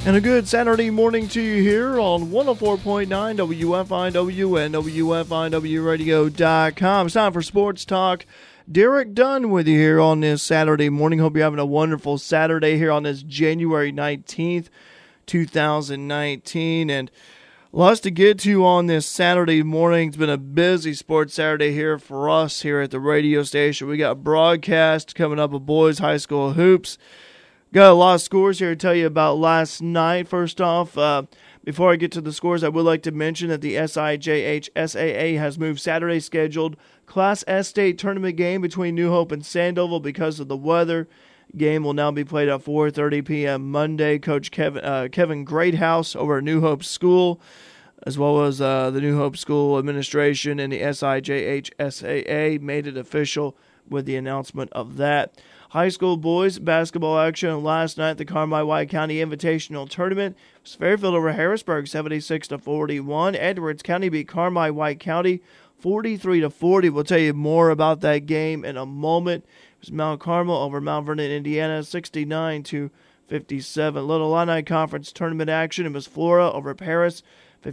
And a good Saturday morning to you here on 104.9 WFIW and WFIWradio.com. It's time for Sports Talk. Derek Dunn with you here on this Saturday morning. Hope you're having a wonderful Saturday here on this January 19th, 2019. And lots to get to on this Saturday morning. It's been a busy sports Saturday here for us here at the radio station. We got broadcast coming up of boys high school hoops. Got a lot of scores here to tell you about last night. First off, before I get to the scores, I would like to mention that the SIJH SAA has moved Saturday's scheduled Class S state tournament game between New Hope and Sandoval because of the weather. Game will now be played at 4:30 p.m. Monday. Coach Kevin Greathouse over at New Hope School, as well as the New Hope School administration and the SIJH SAA made it official with the announcement of that. High school boys basketball action last night at the Carmi-White County Invitational Tournament. It was Fairfield over Harrisburg 76-41. Edwards County beat Carmi-White County 43-40. We'll tell you more about that game in a moment. It was Mount Carmel over Mount Vernon, Indiana 69-57. Little Illini Conference Tournament action. It was Flora over Paris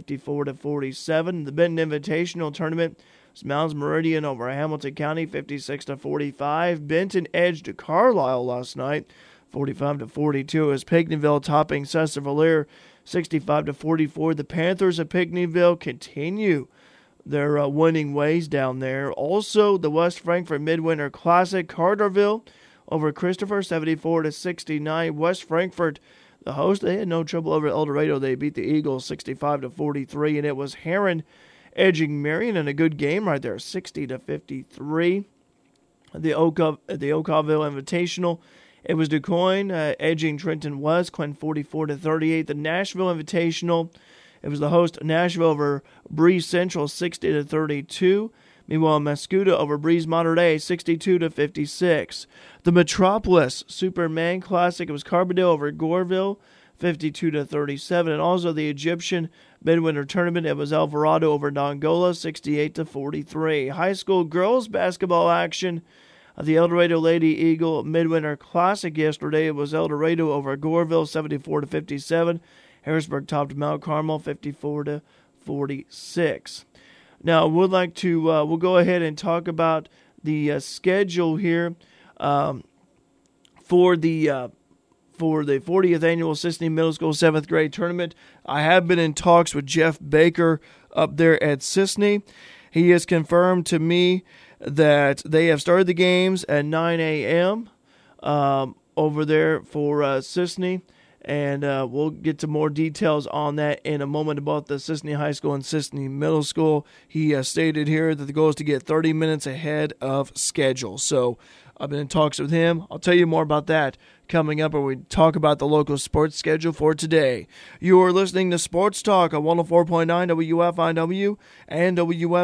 54-47. The Benton Invitational Tournament. Mounds Meridian over Hamilton County, 56-45. Benton edged Carlisle last night, 45-42. As Pinckneyville topping Cesar Valere, 65-44. The Panthers of Pinckneyville continue their winning ways down there. Also, the West Frankfort Midwinter Classic, Carterville over Christopher, 74-69. West Frankfort, the host, they had no trouble over El Dorado. They beat the Eagles 65-43, and it was Heron edging Marion in a good game right there, 60-53. The Oakville Invitational, it was DuQuoin edging Trenton West, Quinn 44-38. The Nashville Invitational, it was the host Nashville over Breeze Central, 60-32. Meanwhile, Mascoutah over Breeze Mater Dei, 62-56. The Metropolis Superman Classic, it was Carbondale over Goreville, 52-37, and also the Egyptian Midwinter Tournament, it was Alvarado over Dongola, 68-43. High school girls basketball action, the El Dorado Lady Eagle Midwinter Classic yesterday, it was El Dorado over Goreville, 74-57. Harrisburg topped Mount Carmel, 54-46. Now, we'll go ahead and talk about the schedule here for the 40th Annual Sisseton Middle School 7th Grade Tournament. I have been in talks with Jeff Baker up there at Sisseton. He has confirmed to me that they have started the games at 9 a.m. Over there for Sisseton, and we'll get to more details on that in a moment about the Sisseton High School and Sisseton Middle School. He stated here that the goal is to get 30 minutes ahead of schedule. So I've been in talks with him. I'll tell you more about that coming up when we talk about the local sports schedule for today. You are listening to Sports Talk on 104.9 WFIW and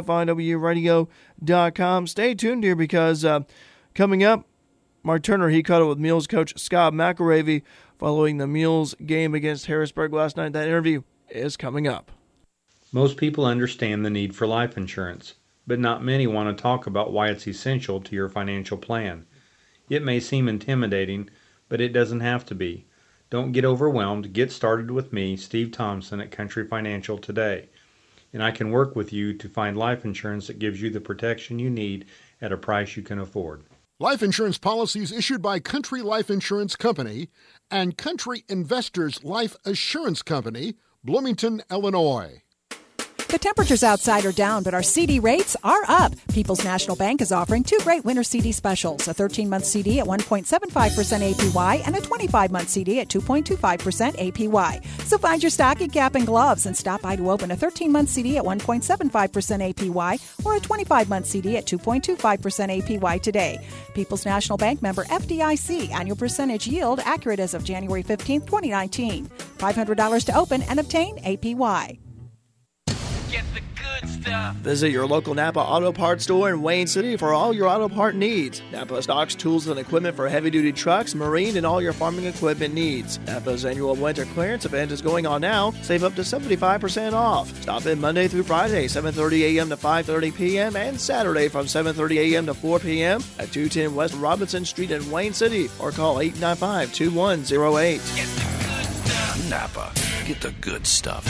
WFIWradio.com. Stay tuned here because coming up, Mark Turner, he caught up with Mules coach Scott McElravy following the Mules game against Harrisburg last night. That interview is coming up. Most people understand the need for life insurance, but not many want to talk about why it's essential to your financial plan. It may seem intimidating, but it doesn't have to be. Don't get overwhelmed. Get started with me, Steve Thompson, at Country Financial today, and I can work with you to find life insurance that gives you the protection you need at a price you can afford. Life insurance policies issued by Country Life Insurance Company and Country Investors Life Assurance Company, Bloomington, Illinois. The temperatures outside are down, but our CD rates are up. People's National Bank is offering two great winter CD specials, a 13-month CD at 1.75% APY and a 25-month CD at 2.25% APY. So find your stocking cap and gloves and stop by to open a 13-month CD at 1.75% APY or a 25-month CD at 2.25% APY today. People's National Bank member FDIC. Annual percentage yield accurate as of January 15, 2019. $500 to open and obtain APY. Get the good stuff. Visit your local Napa Auto Parts store in Wayne City for all your auto part needs. Napa stocks tools and equipment for heavy-duty trucks, marine, and all your farming equipment needs. Napa's annual winter clearance event is going on now. Save up to 75% off. Stop in Monday through Friday, 7:30 a.m. to 5:30 p.m. and Saturday from 7:30 a.m. to 4 p.m. at 210 West Robinson Street in Wayne City or call 895-2108. Napa. Get the good stuff.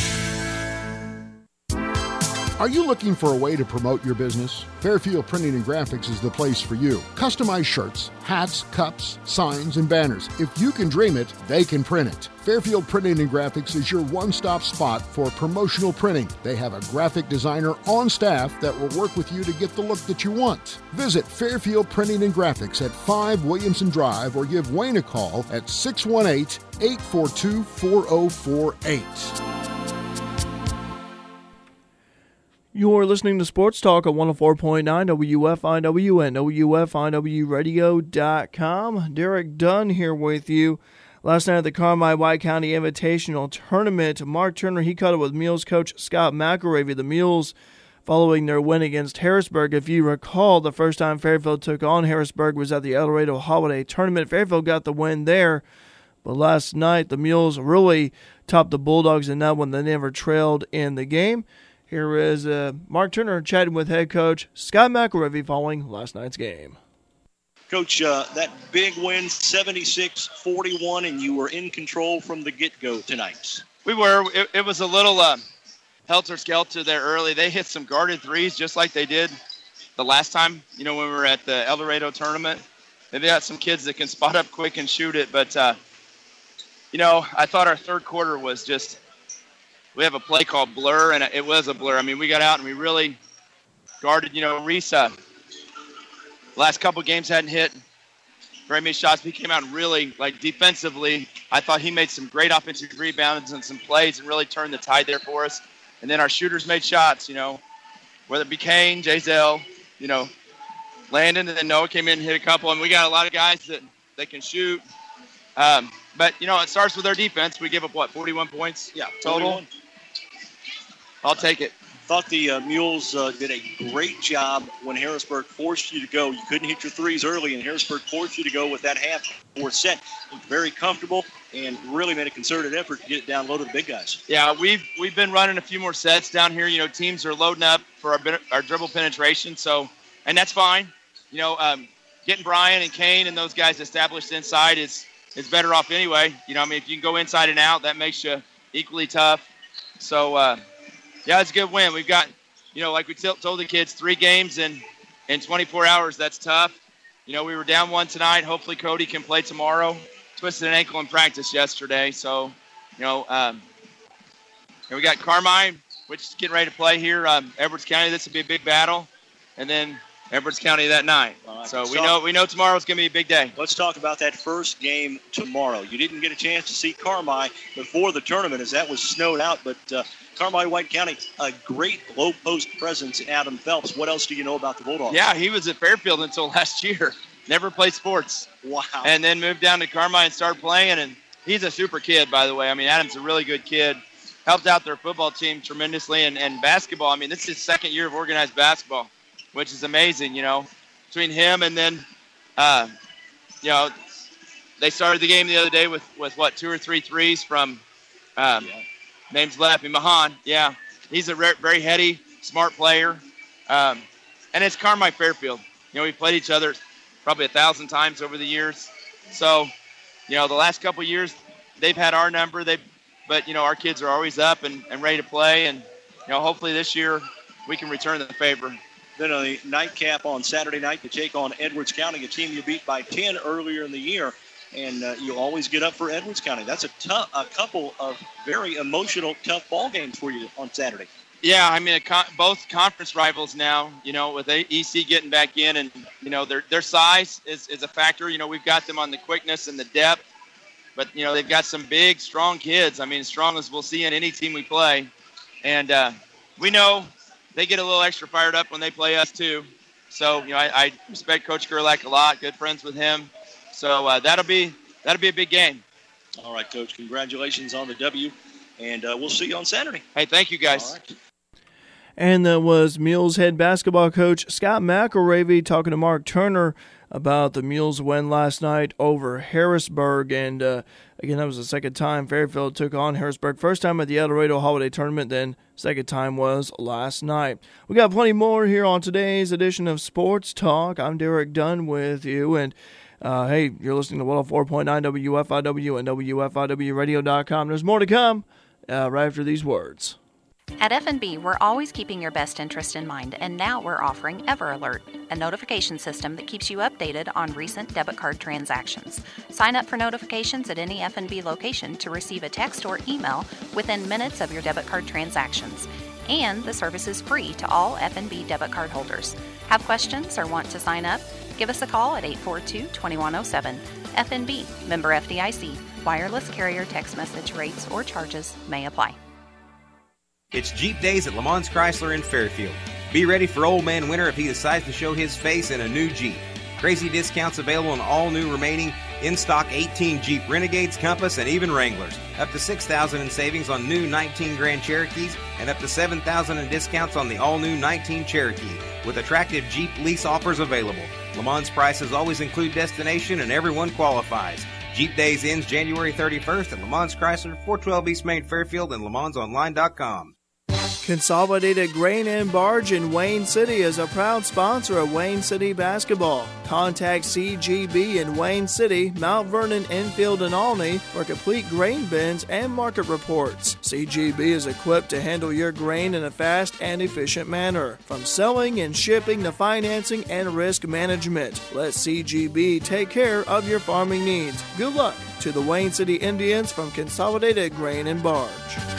Are you looking for a way to promote your business? Fairfield Printing and Graphics is the place for you. Customized shirts, hats, cups, signs, and banners. If you can dream it, they can print it. Fairfield Printing and Graphics is your one-stop spot for promotional printing. They have a graphic designer on staff that will work with you to get the look that you want. Visit Fairfield Printing and Graphics at 5 Williamson Drive or give Wayne a call at 618-842-4048. You're listening to Sports Talk at 104.9 WFIW and WFIWradio.com. Derek Dunn here with you. Last night at the Carmi-White County Invitational Tournament, Mark Turner, he caught it with Mules coach Scott McElravy. The Mules, following their win against Harrisburg, if you recall, the first time Fairfield took on Harrisburg was at the El Dorado Holiday Tournament. Fairfield got the win there, but last night the Mules really topped the Bulldogs in that one. They never trailed in the game. Here is Mark Turner chatting with head coach Scott McElravy following last night's game. Coach, that big win, 76-41, and you were in control from the get-go tonight. We were. It was a little helter-skelter there early. They hit some guarded threes just like they did the last time, when we were at the El Dorado tournament. They got some kids that can spot up quick and shoot it. But, I thought our third quarter was just – we have a play called Blur, and it was a blur. I mean, we got out and we really guarded, Reese. Last couple games hadn't hit very many shots. We came out and really, defensively, I thought he made some great offensive rebounds and some plays and really turned the tide there for us. And then our shooters made shots, whether it be Kane, J-Zell, Landon, and then Noah came in and hit a couple. And we got a lot of guys that they can shoot. But, it starts with our defense. We give up, 41 points? Yeah, total? 41. I'll take it. Thought the Mules did a great job when Harrisburg forced you to go. You couldn't hit your threes early, and Harrisburg forced you to go with that half-court set. Looked very comfortable and really made a concerted effort to get it down low to the big guys. Yeah, we've been running a few more sets down here. Teams are loading up for our dribble penetration, and that's fine. Getting Brian and Kane and those guys established inside is better off anyway. If you can go inside and out, that makes you equally tough. So, yeah, it's a good win. We've got, like we told the kids, 3 games in 24 hours. That's tough. We were down 1 tonight. Hopefully Cody can play tomorrow. Twisted an ankle in practice yesterday. So, and we got Carmine, which is getting ready to play here. Edwards County, this will be a big battle. And then Edwards County that night. Right, so we know tomorrow's going to be a big day. Let's talk about that first game tomorrow. You didn't get a chance to see Carmi before the tournament as that was snowed out, but Carmi-White County, a great low-post presence in Adam Phelps. What else do you know about the Bulldogs? Yeah, he was at Fairfield until last year. Never played sports. Wow. And then moved down to Carmi and started playing, and he's a super kid, by the way. I mean, Adam's a really good kid. Helped out their football team tremendously, and basketball. I mean, this is his second year of organized basketball, which is amazing, between him and then, they started the game the other day with 2 or 3 threes from, name's left me, Mahan. Yeah, he's a very heady, smart player. And it's Carmi Fairfield. We played each other probably 1,000 times over the years. So, the last couple of years, they've had our number. But our kids are always up and ready to play. And, hopefully this year we can return the favor. Then on the nightcap on Saturday night to take on Edwards County, a team you beat by 10 earlier in the year, and you always get up for Edwards County. That's a couple of very emotional, tough ball games for you on Saturday. Yeah, I mean, both conference rivals now, with EC getting back in, and, their size is a factor. We've got them on the quickness and the depth, but, they've got some big, strong kids. I mean, as strong as we'll see in any team we play. And we know they get a little extra fired up when they play us too. So, I respect Coach Gerlach a lot, good friends with him. So that'll be a big game. All right, Coach, congratulations on the W, and we'll see you on Saturday. Hey, thank you, guys. All right. And that was Mules head basketball coach Scott McElravy talking to Mark Turner about the Mules win last night over Harrisburg. And, again, that was the second time Fairfield took on Harrisburg. First time at the El Dorado Holiday Tournament, then second time was last night. We got plenty more here on today's edition of Sports Talk. I'm Derek Dunn with you. And Hey, you're listening to 104.9 WFIW and WFIWradio.com. There's more to come right after these words. At F&B, we're always keeping your best interest in mind, and now we're offering EverAlert, a notification system that keeps you updated on recent debit card transactions. Sign up for notifications at any F&B location to receive a text or email within minutes of your debit card transactions. And the service is free to all F&B debit card holders. Have questions or want to sign up? Give us a call at 842-2107. F&B, member FDIC. Wireless carrier text message rates or charges may apply. It's Jeep Days at Lamont Chrysler in Fairfield. Be ready for Old Man Winter if he decides to show his face in a new Jeep. Crazy discounts available on all new remaining in-stock 18 Jeep Renegades, Compass, and even Wranglers. Up to $6,000 in savings on new 19 Grand Cherokees and up to $7,000 in discounts on the all-new 19 Cherokee with attractive Jeep lease offers available. Lamont's prices always include destination and everyone qualifies. Jeep Days ends January 31st at Lamont's Chrysler, 412 East Main, Fairfield, and LamontsOnline.com. Consolidated Grain and Barge in Wayne City is a proud sponsor of Wayne City basketball. Contact CGB in Wayne City, Mount Vernon, Enfield, and Olney for complete grain bins and market reports. CGB is equipped to handle your grain in a fast and efficient manner, from selling and shipping to financing and risk management. Let CGB take care of your farming needs. Good luck to the Wayne City Indians from Consolidated Grain and Barge.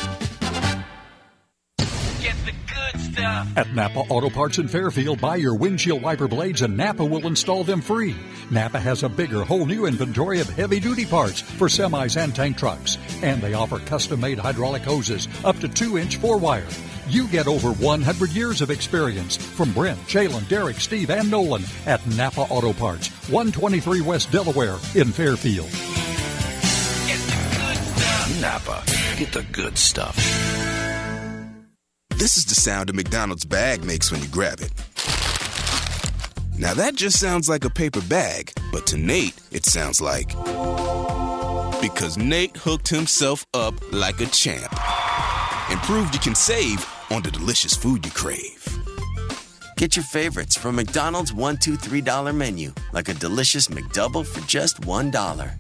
At Napa Auto Parts in Fairfield, buy your windshield wiper blades and Napa will install them free. Napa has a bigger, whole new inventory of heavy-duty parts for semis and tank trucks. And they offer custom-made hydraulic hoses up to 2-inch 4-wire. You get over 100 years of experience from Brent, Jalen, Derek, Steve, and Nolan at Napa Auto Parts, 123 West Delaware in Fairfield. Get the good stuff. Napa, get the good stuff. This is the sound a McDonald's bag makes when you grab it. Now that just sounds like a paper bag, but to Nate, it sounds like... Because Nate hooked himself up like a champ and proved you can save on the delicious food you crave. Get your favorites from McDonald's $1, $2, $3 menu, like a delicious McDouble for just $1.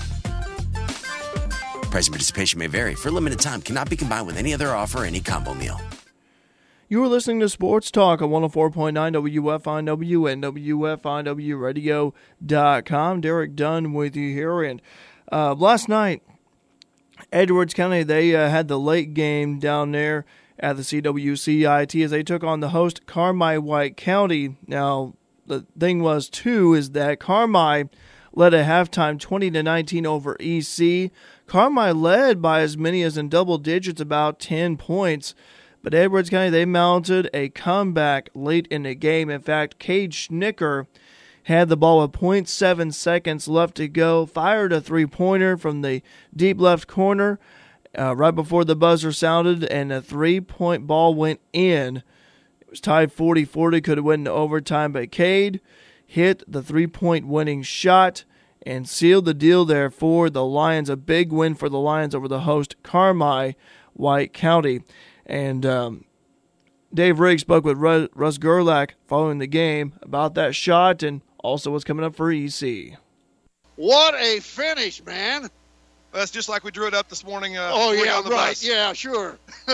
Price and participation may vary. For a limited time, cannot be combined with any other offer or any combo meal. You are listening to Sports Talk on 104.9 WFIW and WFIWradio.com. Derek Dunn with you here. And last night, Edwards County, they had the late game down there at the CWCIT as they took on the host, Carmi White County. Now, the thing was, too, is that Carmi led at halftime 20-19 over EC. Carmi led by as many as in double digits, about 10 points. But Edwards County, they mounted a comeback late in the game. In fact, Cade Schnicker had the ball with 0.7 seconds left to go, fired a three-pointer from the deep left corner right before the buzzer sounded, and a three-point ball went in. It was tied 40-40, could have went into overtime, but Cade hit the three-point winning shot and sealed the deal there for the Lions. A big win for the Lions over the host, Carmi White County. And Dave Riggs spoke with Russ Gerlach following the game about that shot and also what's coming up for EC. What a finish, man. That's just like we drew it up this morning. Oh, yeah, on the right. bus. Yeah, sure. We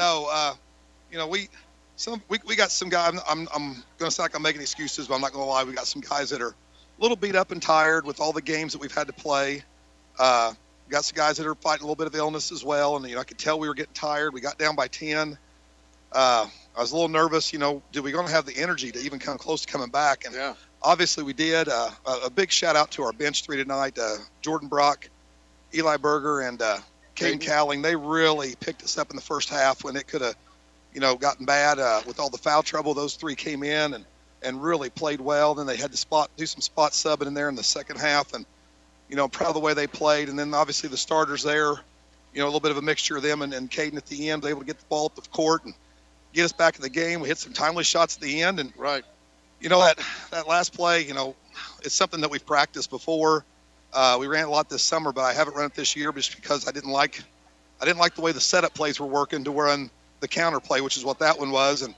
got some guys. I'm going to sound like I'm making excuses, but I'm not going to lie. We got some guys that are a little beat up and tired with all the games that we've had to play. Got some guys that are fighting a little bit of illness as well, and I could tell we were getting tired. We got down by 10. I was a little nervous. Did we going to have the energy to even come close to coming back? And yeah, obviously we did. A big shout out to our bench three tonight: Jordan Brock, Eli Berger, and Caden Cowling. They really picked us up in the first half when it could have, gotten bad with all the foul trouble. Those three came in and really played well. Then they had to do some spot subbing in there in the second half, and I'm proud of the way they played. And then obviously the starters there, a little bit of a mixture of them and Caden at the end, able to get the ball up the court and get us back in the game. We hit some timely shots at the end. And, right, that last play, it's something that we've practiced before. We ran a lot this summer, but I haven't run it this year just because I didn't like the way the setup plays were working to run the counter play, which is what that one was. And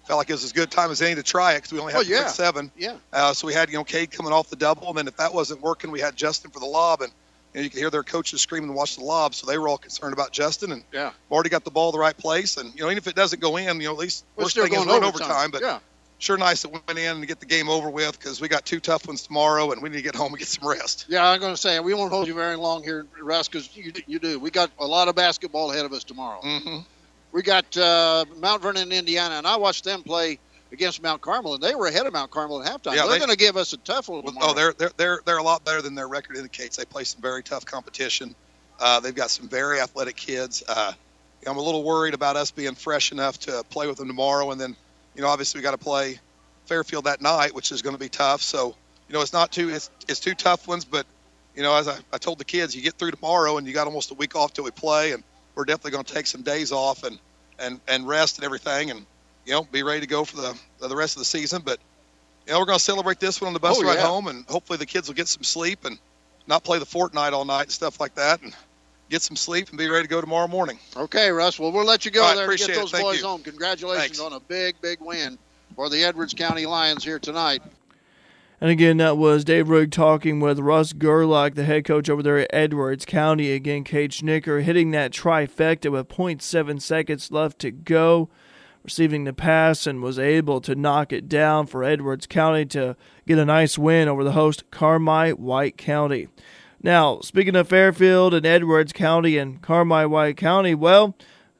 felt like it was as good time as any to try it because we only had 7. Yeah. So we had, Cade coming off the double, and then if that wasn't working, we had Justin for the lob, and you could hear their coaches screaming and watch the lob, so they were all concerned about Justin, and Marty got the ball the right place, and even if it doesn't go in, at least we're still going overtime. But sure nice that we went in and get the game over with because we got 2 tough ones tomorrow, and we need to get home and get some rest. Yeah, I'm going to say we won't hold you very long here, Russ, because you do. We got a lot of basketball ahead of us tomorrow. Mm-hmm. We got Mount Vernon, Indiana, and I watched them play against Mount Carmel, and they were ahead of Mount Carmel at halftime. They're going to give us a tough one tomorrow. They're a lot better than their record indicates. They play some very tough competition. They've got some very athletic kids. I'm a little worried about us being fresh enough to play with them tomorrow, and then obviously we got to play Fairfield that night, which is going to be tough. So it's not it's 2 tough ones, but as I told the kids, you get through tomorrow, and you got almost a week off till we play, and we're definitely going to take some days off and rest and everything, and be ready to go for the rest of the season. But we're going to celebrate this one on the bus ride home, and hopefully the kids will get some sleep and not play the Fortnite all night and stuff like that, and get some sleep and be ready to go tomorrow morning. Okay, Russ. Well, we'll let you go right, there and get those boys you. home. Congratulations Thanks. on a big win for the Edwards County Lions here tonight. And again, that was Dave Rigg talking with Russ Gerlach, the head coach over there at Edwards County. Again, Cade Schnicker hitting that trifecta with 0.7 seconds left to go, receiving the pass, and was able to knock it down for Edwards County to get a nice win over the host Carmi-White County. Now, speaking of Fairfield and Edwards County and Carmi-White County, well,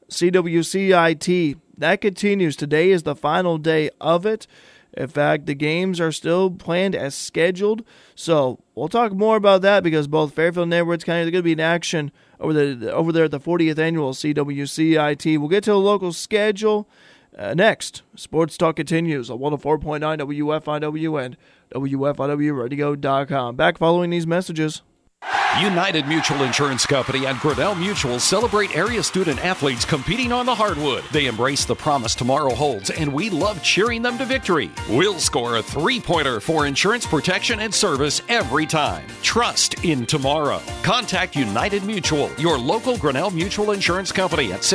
CWCIT, that continues. Today is the final day of it. In fact, the games are still planned as scheduled, so we'll talk more about that because both Fairfield and Edwards County are going to be in action over there at the 40th annual CWCIT. We'll get to the local schedule next. Sports Talk continues on 104.9 WFIW and WFIWradio.com. Back following these messages. United Mutual Insurance Company and Grinnell Mutual celebrate area student athletes competing on the hardwood. They embrace the promise tomorrow holds, and we love cheering them to victory. We'll score a 3-pointer for insurance protection and service every time. Trust in tomorrow. Contact United Mutual, your local Grinnell Mutual Insurance Company at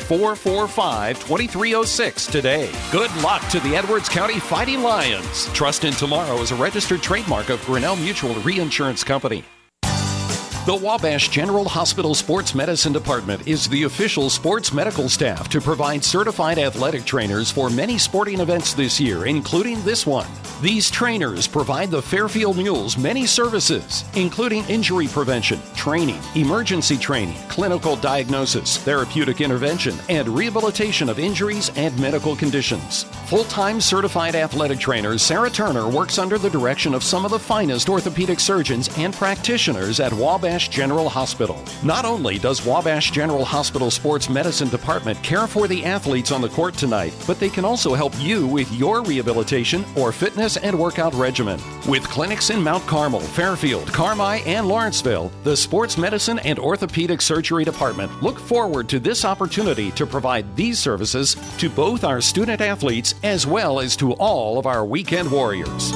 618-445-2306 today. Good luck to the Edwards County Fighting Lions. Trust in tomorrow is a registered trademark of Grinnell Mutual Reinsurance Company. The Wabash General Hospital Sports Medicine Department is the official sports medical staff to provide certified athletic trainers for many sporting events this year, including this one. These trainers provide the Fairfield Mules many services, including injury prevention, training, emergency training, clinical diagnosis, therapeutic intervention, and rehabilitation of injuries and medical conditions. Full-time certified athletic trainer Sarah Turner works under the direction of some of the finest orthopedic surgeons and practitioners at Wabash General Hospital. Not only does Wabash General Hospital Sports Medicine Department care for the athletes on the court tonight, but they can also help you with your rehabilitation or fitness and workout regimen. With clinics in Mount Carmel, Fairfield, Carmi, and Lawrenceville, the Sports Medicine and Orthopedic Surgery Department look forward to this opportunity to provide these services to both our student athletes as well as to all of our weekend warriors.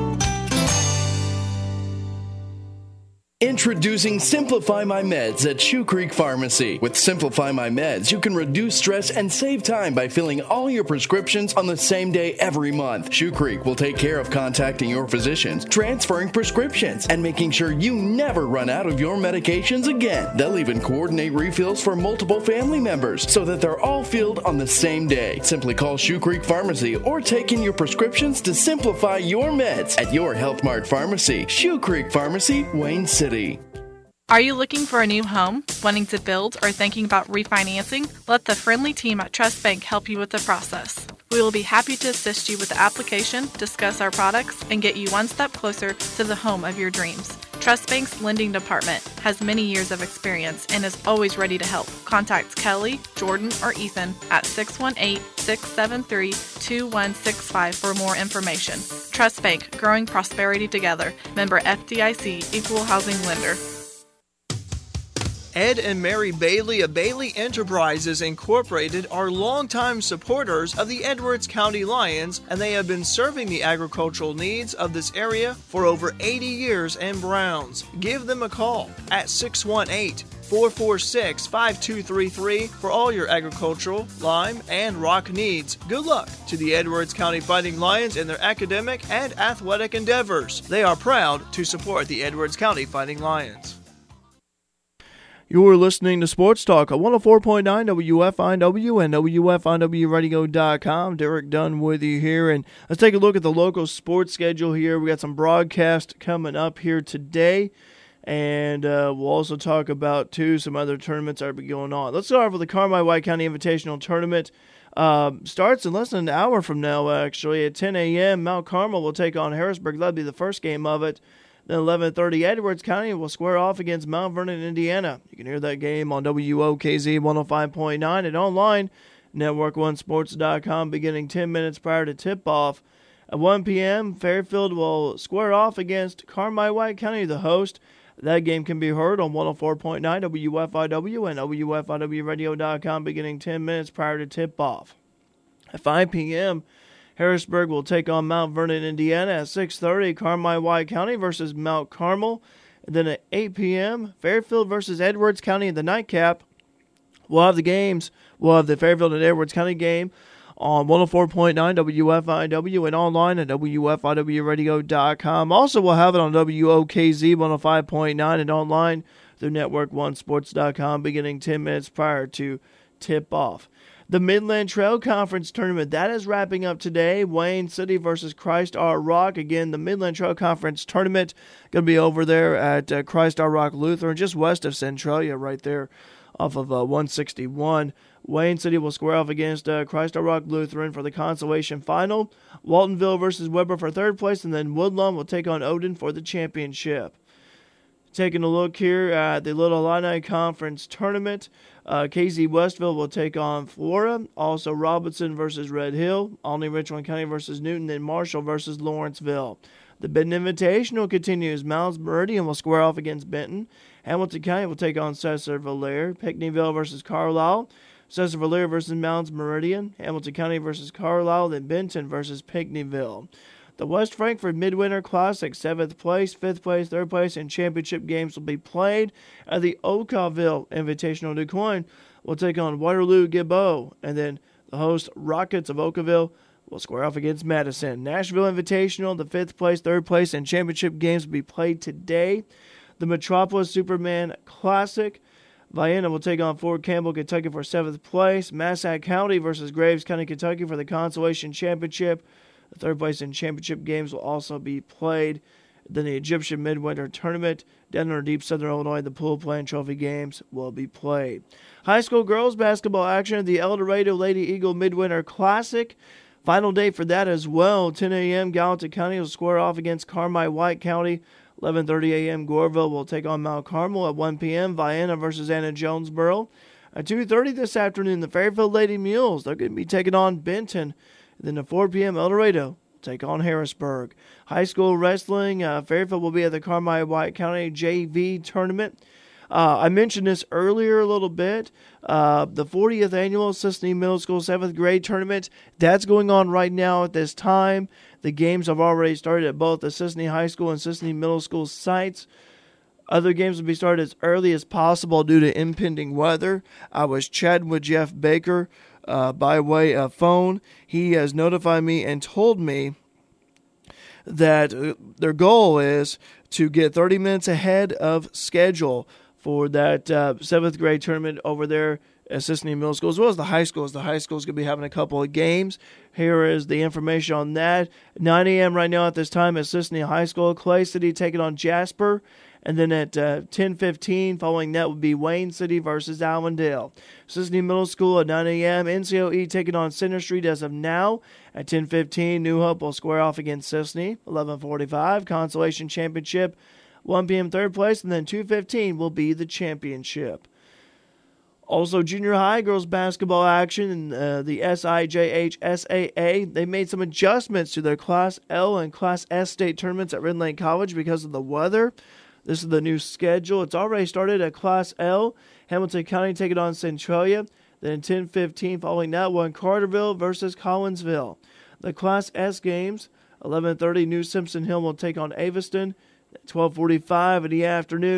Introducing Simplify My Meds at Shoe Creek Pharmacy. With Simplify My Meds, you can reduce stress and save time by filling all your prescriptions on the same day every month. Shoe Creek will take care of contacting your physicians, transferring prescriptions, and making sure you never run out of your medications again. They'll even coordinate refills for multiple family members so that they're all filled on the same day. Simply call Shoe Creek Pharmacy or take in your prescriptions to simplify your meds at your Health Mart Pharmacy. Shoe Creek Pharmacy, Wayne City. Are you looking for a new home, wanting to build, or thinking about refinancing? Let the friendly team at Trust Bank help you with the process. We will be happy to assist you with the application, discuss our products, and get you one step closer to the home of your dreams. Trust Bank's lending department has many years of experience and is always ready to help. Contact Kelly, Jordan, or Ethan at 618-673-2165 for more information. Trust Bank, growing prosperity together. Member FDIC, Equal Housing Lender. Ed and Mary Bailey of Bailey Enterprises Incorporated are longtime supporters of the Edwards County Lions, and they have been serving the agricultural needs of this area for over 80 years in Browns. Give them a call at 618 446-5233 for all your agricultural, lime, and rock needs. Good luck to the Edwards County Fighting Lions in their academic and athletic endeavors. They are proud to support the Edwards County Fighting Lions. You're listening to Sports Talk at 104.9 WFIW and WFIWradio.com. Derek Dunn with you here, and let's take a look at the local sports schedule here. We got some broadcast coming up here today, and we'll also talk about, some other tournaments that are going on. Let's start with the Carmi White County Invitational Tournament. Starts in less than an hour from now, actually. At 10 a.m., Mount Carmel will take on Harrisburg. That'll be the first game of it. Then 11:30, Edwards County will square off against Mount Vernon, Indiana. You can hear that game on WOKZ 105.9 and online, network1sports.com, beginning 10 minutes prior to tip-off. At 1 p.m., Fairfield will square off against Carmi White County, the host. That game can be heard on 104.9 WFIW and WFIWradio.com, beginning 10 minutes prior to tip-off. At 5 p.m., Harrisburg will take on Mount Vernon, Indiana. At 6:30, Carmi White County versus Mount Carmel. And then at 8 p.m., Fairfield versus Edwards County in the nightcap. We'll have the games. We'll have the Fairfield and Edwards County game on 104.9 WFIW and online at WFIWradio.com. Also, we'll have it on WOKZ 105.9 and online through network1sports.com beginning 10 minutes prior to tip-off. The Midland Trail Conference Tournament, that is wrapping up today. Wayne City versus Christ Our Rock. Again, the Midland Trail Conference Tournament going to be over there at Christ Our Rock Lutheran, just west of Centralia, right there off of 161. Wayne City will square off against Christ Our Rock Lutheran for the consolation final. Waltonville versus Weber for third place, and then Woodlawn will take on Odin for the championship. Taking a look here at the Little Illini Conference Tournament, KZ Westville will take on Flora. Also, Robinson versus Red Hill. Olney Richland County versus Newton. Then Marshall versus Lawrenceville. The Benton Invitational continues. Mounds Meridian will square off against Benton. Hamilton County will take on Cesar-Valere. Pinckneyville versus Carlisle. Cesar-Valere versus Mounds Meridian. Hamilton County versus Carlisle. Then Benton versus Pinckneyville. The West Frankfort Midwinter Classic, 7th place, 5th place, 3rd place, and championship games will be played at the Okawville Invitational. DuQuoin will take on Waterloo-Gibbo, and then the host Rockets of Okawville will square off against Madison. Nashville Invitational, the 5th place, 3rd place, and championship games will be played today. The Metropolis Superman Classic, Vienna will take on Fort Campbell, Kentucky for 7th place. Massac County versus Graves County, Kentucky for the Consolation Championship. The 3rd place in championship games will also be played. Then the Egyptian Midwinter Tournament down in deep southern Illinois, the Pool Play and Trophy games will be played. High school girls basketball action at the El Dorado Lady Eagle Midwinter Classic. Final date for that as well. 10 a.m. Gallatin County will square off against Carmi White County. 11:30 a.m. Goreville will take on Mount Carmel. At 1 p.m. Vienna versus Anna Jonesboro. At 2:30 this afternoon, the Fairfield Lady Mules, they're going to be taking on Benton. Then at 4 p.m., El Dorado will take on Harrisburg. High school wrestling, Fairfield will be at the Carmi White County JV tournament. I mentioned this earlier a little bit. The 40th annual Sisseton Middle School 7th grade tournament, that's going on right now at this time. The games have already started at both the Sisseton High School and Sisseton Middle School sites. Other games will be started as early as possible due to impending weather. I was chatting with Jeff Baker by way of phone. He has notified me and told me that their goal is to get 30 minutes ahead of schedule for that 7th grade tournament over there at Sisseton Middle School, as well as the high schools. The high school's going to be having a couple of games. Here is the information on that. 9 a.m. right now at this time at Sisseton High School. Clay City taking on Jasper. And then at 10:15, following that would be Wayne City versus Allendale. Sisseton Middle School at 9 a.m. NCOE taking on Center Street as of now. At 10:15, New Hope will square off against Sisseton. 11:45, Consolation Championship. 1 p.m. 3rd place, and then 2:15 will be the championship. Also, junior high girls basketball action in the SIJH SAA. They made some adjustments to their Class L and Class S state tournaments at Red Lake College because of the weather. This is the new schedule. It's already started at Class L. Hamilton County taking on Centralia. Then 10:15, following that one, Carterville versus Collinsville. The Class S games, 11:30, New Simpson Hill will take on Aviston. At 12:45 in the afternoon,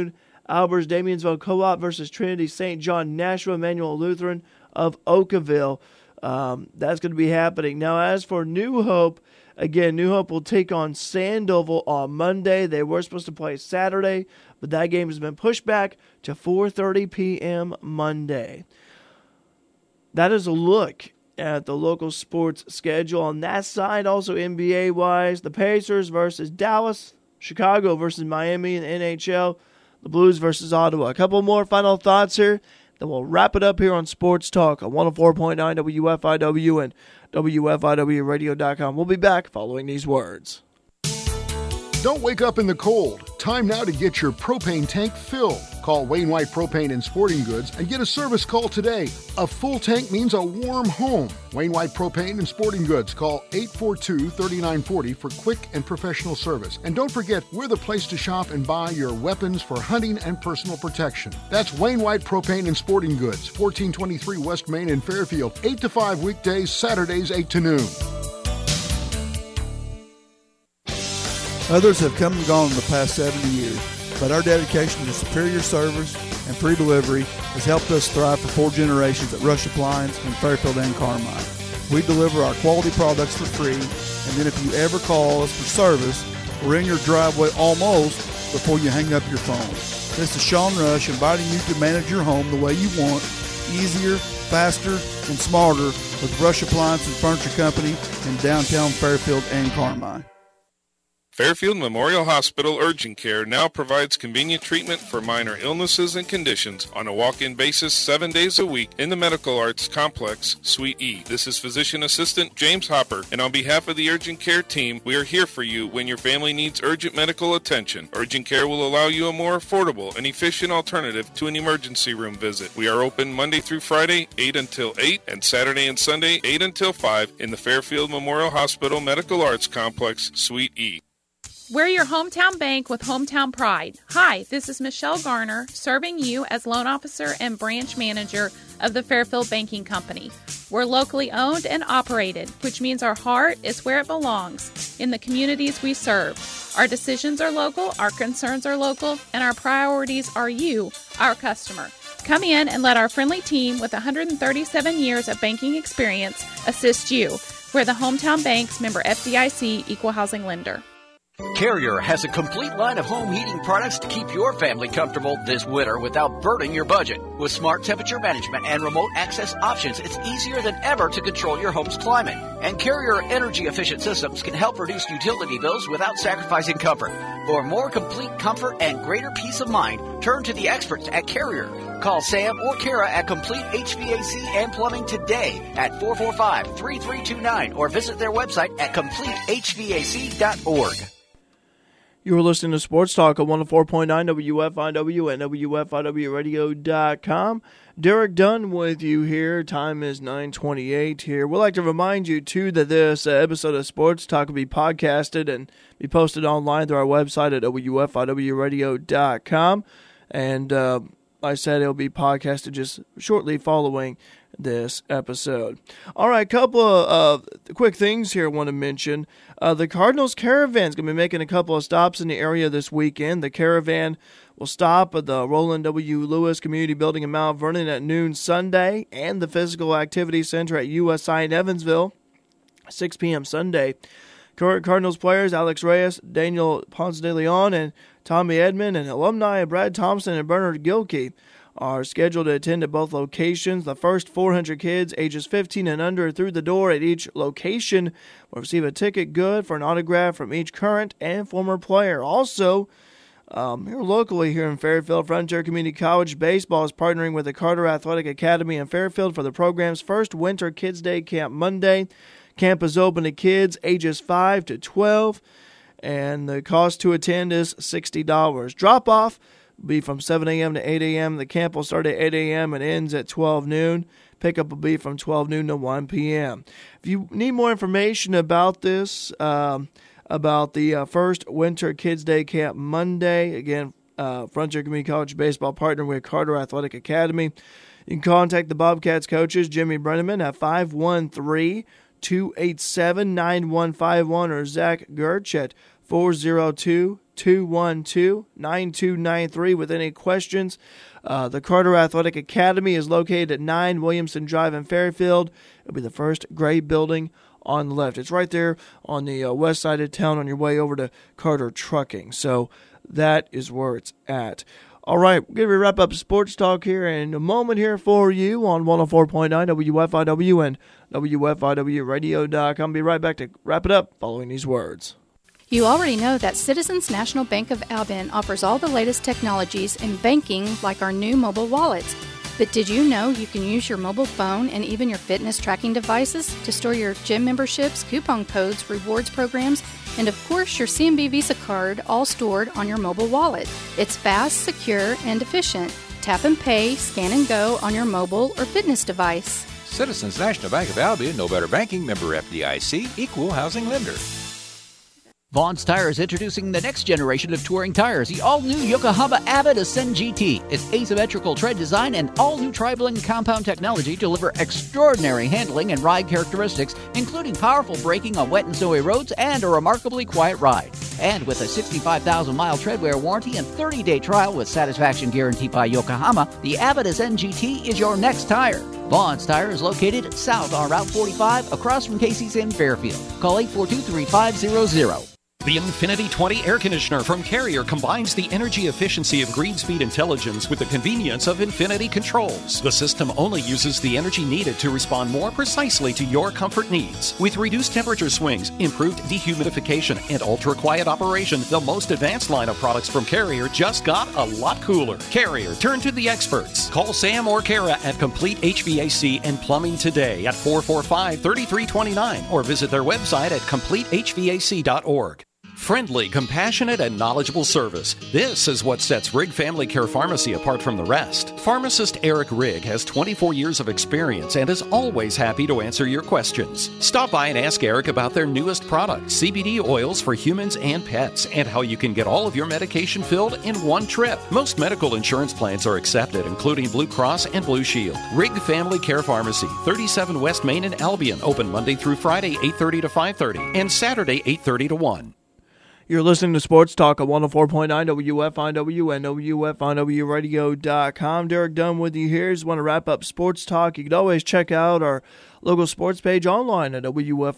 Albers, Damiansville Co-op versus Trinity St. John, Nashua Emmanuel Lutheran of Oakville. That's going to be happening. Now, as for New Hope, again, New Hope will take on Sandoval on Monday. They were supposed to play Saturday, but that game has been pushed back to 4:30 p.m. Monday. That is a look at the local sports schedule. On that side, also NBA-wise, the Pacers versus Dallas, Chicago versus Miami in the NHL, the Blues versus Ottawa. A couple more final thoughts here, then we'll wrap it up here on Sports Talk on 104.9 WFIW and WFIWradio.com. We'll be back following these words. Don't wake up in the cold. Time now to get your propane tank filled. Call Wayne White Propane and Sporting Goods and get a service call today. A full tank means a warm home. Wayne White Propane and Sporting Goods. Call 842-3940 for quick and professional service. And don't forget, we're the place to shop and buy your weapons for hunting and personal protection. That's Wayne White Propane and Sporting Goods, 1423 West Main in Fairfield, 8 to 5 weekdays, Saturdays 8 to noon. Others have come and gone in the past 70 years, but our dedication to superior service and free delivery has helped us thrive for 4 generations at Rush Appliance in Fairfield and Carmine. We deliver our quality products for free, and then if you ever call us for service, we're in your driveway almost before you hang up your phone. This is Sean Rush inviting you to manage your home the way you want, easier, faster, and smarter with Rush Appliance and Furniture Company in downtown Fairfield and Carmine. Fairfield Memorial Hospital Urgent Care now provides convenient treatment for minor illnesses and conditions on a walk-in basis 7 days a week in the Medical Arts Complex, Suite E. This is Physician Assistant James Hopper, and on behalf of the Urgent Care team, we are here for you when your family needs urgent medical attention. Urgent Care will allow you a more affordable and efficient alternative to an emergency room visit. We are open Monday through Friday, 8 until 8, and Saturday and Sunday, 8 until 5, in the Fairfield Memorial Hospital Medical Arts Complex, Suite E. We're your hometown bank with hometown pride. Hi, this is Michelle Garner, serving you as loan officer and branch manager of the Fairfield Banking Company. We're locally owned and operated, which means our heart is where it belongs, in the communities we serve. Our decisions are local, our concerns are local, and our priorities are you, our customer. Come in and let our friendly team with 137 years of banking experience assist you. We're the hometown bank's member FDIC equal housing lender. Carrier has a complete line of home heating products to keep your family comfortable this winter without burning your budget. With smart temperature management and remote access options, it's easier than ever to control your home's climate. And Carrier energy-efficient systems can help reduce utility bills without sacrificing comfort. For more complete comfort and greater peace of mind, turn to the experts at Carrier. Call Sam or Kara at Complete HVAC and Plumbing today at 445-3329 or visit their website at CompleteHVAC.org. You were listening to Sports Talk on 104.9 WFIW and WFIWradio.com. Derek Dunn with you here. Time is 9:28 here. We'd like to remind you, too, that this episode of Sports Talk will be podcasted and be posted online through our website at WFIWradio.com. And I said it'll be podcasted just shortly following this episode. All right, couple of quick things here I want to mention. The Cardinals Caravan is going to be making a couple of stops in the area this weekend. The Caravan will stop at the Roland W. Lewis Community Building in Mount Vernon at noon Sunday and the Physical Activity Center at USI in Evansville, 6 p.m. Sunday. Current Cardinals players Alex Reyes, Daniel Ponce de Leon, and Tommy Edmond, and alumni Brad Thompson and Bernard Gilkey are scheduled to attend at both locations. The first 400 kids ages 15 and under through the door at each location will receive a ticket good for an autograph from each current and former player. Also, here locally here in Fairfield, Frontier Community College Baseball is partnering with the Carter Athletic Academy in Fairfield for the program's first Winter Kids Day Camp Monday. Camp is open to kids ages 5 to 12, and the cost to attend is $60. Drop-off will be from 7 a.m. to 8 a.m. The camp will start at 8 a.m. and ends at 12 noon. Pickup will be from 12 noon to 1 p.m. If you need more information about this, about the first Winter Kids Day Camp Monday, again, Frontier Community College Baseball partner with Carter Athletic Academy, you can contact the Bobcats coaches, Jimmy Brenneman, at 513-287-9151 or Zach Gertch at 402-287-9151. 212-9293 with any questions. The Carter Athletic Academy is located at 9 Williamson Drive in Fairfield. It'll be the first gray building on the left. It's right there on the west side of town on your way over to Carter Trucking. So that is where it's at. All right, we're going to wrap up sports talk here in a moment here for you on 104.9 WFIW and WFIWradio.com. Be right back to wrap it up following these words. You already know that Citizens National Bank of Albion offers all the latest technologies in banking like our new mobile wallets. But did you know you can use your mobile phone and even your fitness tracking devices to store your gym memberships, coupon codes, rewards programs, and of course your CMB Visa card all stored on your mobile wallet? It's fast, secure, and efficient. Tap and pay, scan and go on your mobile or fitness device. Citizens National Bank of Albion, no better banking, member FDIC, equal housing lender. Vaughn's Tire is introducing the next generation of touring tires, the all-new Yokohama Avid Ascend GT. Its asymmetrical tread design and all-new tri-blend compound technology deliver extraordinary handling and ride characteristics, including powerful braking on wet and snowy roads and a remarkably quiet ride. And with a 65,000-mile treadwear warranty and 30-day trial with satisfaction guarantee by Yokohama, the Avid Ascend GT is your next tire. Vaughn's Tire is located south on Route 45 across from Casey's in Fairfield. Call 842-3500. The Infinity 20 air conditioner from Carrier combines the energy efficiency of Greenspeed Intelligence with the convenience of Infinity controls. The system only uses the energy needed to respond more precisely to your comfort needs. With reduced temperature swings, improved dehumidification, and ultra-quiet operation, the most advanced line of products from Carrier just got a lot cooler. Carrier, turn to the experts. Call Sam or Kara at Complete HVAC and Plumbing today at 445-3329 or visit their website at completehvac.org. Friendly, compassionate, and knowledgeable service. This is what sets Rigg Family Care Pharmacy apart from the rest. Pharmacist Eric Rigg has 24 years of experience and is always happy to answer your questions. Stop by and ask Eric about their newest product, CBD oils for humans and pets, and how you can get all of your medication filled in one trip. Most medical insurance plans are accepted, including Blue Cross and Blue Shield. Rigg Family Care Pharmacy, 37 West Main in Albion, open Monday through Friday, 8:30 to 5:30, and Saturday, 8:30 to 1. You're listening to Sports Talk at 104.9 WFIW and WFIWradio.com. Derek Dunn with you here. Just want to wrap up Sports Talk. You can always check out our local sports page online at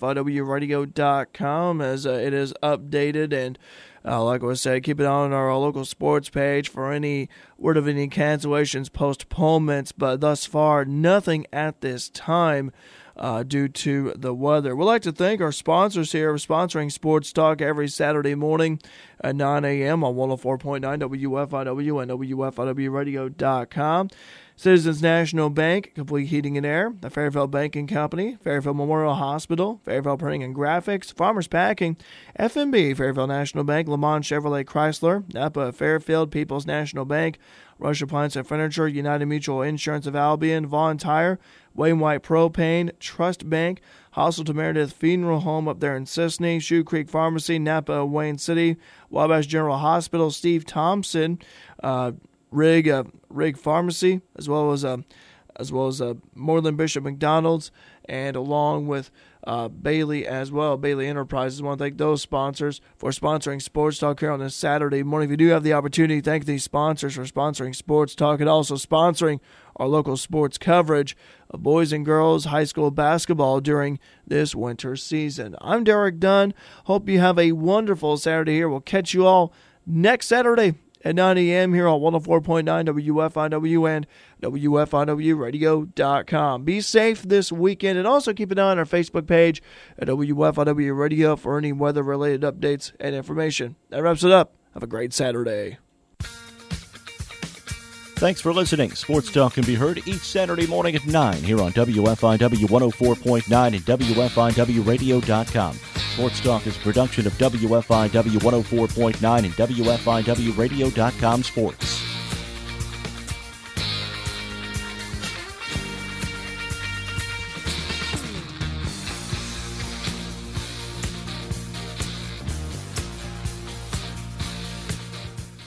WFIWradio.com as it is updated. And like I said, keep it on our local sports page for any word of any cancellations, postponements. But thus far, nothing at this time. Due to the weather. We'd like to thank our sponsors here for sponsoring Sports Talk every Saturday morning at 9 a.m. on 104.9 WFIW and WFIWradio.com. Citizens National Bank, Complete Heating and Air, the Fairfield Banking Company, Fairfield Memorial Hospital, Fairfield Printing and Graphics, Farmers Packing, FMB, Fairfield National Bank, Lamont Chevrolet Chrysler, Napa Fairfield, People's National Bank, Rush Appliance and Furniture, United Mutual Insurance of Albion, Vaughn Tire, Wayne White Propane, Trust Bank, Hostel to Meredith Funeral Home up there in Sisney, Shoe Creek Pharmacy, Napa, Wayne City, Wabash General Hospital, Steve Thompson, Rigg Pharmacy, as well as Moreland Bishop McDonald's, and along with Bailey as well, Bailey Enterprises. I want to thank those sponsors for sponsoring Sports Talk here on this Saturday morning. If you do have the opportunity, thank these sponsors for sponsoring Sports Talk and also sponsoring our local sports coverage of boys and girls high school basketball during this winter season. I'm Derek Dunn. Hope you have a wonderful Saturday here. We'll catch you all next Saturday at 9 a.m. here on 104.9 WFIW and WFIWradio.com. Be safe this weekend, and also keep an eye on our Facebook page at WFIW Radio for any weather-related updates and information. That wraps it up. Have a great Saturday. Thanks for listening. Sports Talk can be heard each Saturday morning at 9 here on WFIW 104.9 and WFIWradio.com. Sports Talk is a production of WFIW 104.9 and WFIWradio.com Sports.